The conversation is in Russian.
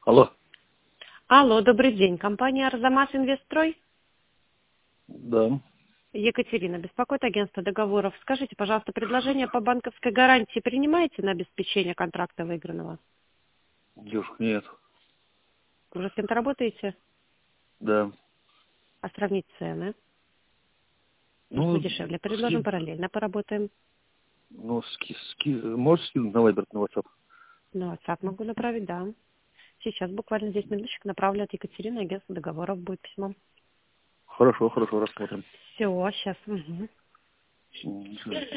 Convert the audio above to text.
Алло. Алло, добрый день. Компания «Арзамас Инвестстрой». Да. Екатерина беспокоит, агентство договоров. Скажите, пожалуйста, предложение по банковской гарантии принимаете на обеспечение контракта выигранного? Девушка, нет. Уже с кем-то работаете? Да. А сравнить цены? Может Ну, быть, дешевле. Предложим параллельно, поработаем. можешь скинуть на Вайбер, на WhatsApp? На WhatsApp могу направить, да. Сейчас буквально 10 минуточек направлю от Екатерины, агентство договоров будет письмо. Хорошо, рассмотрим. Все, сейчас. Мгм.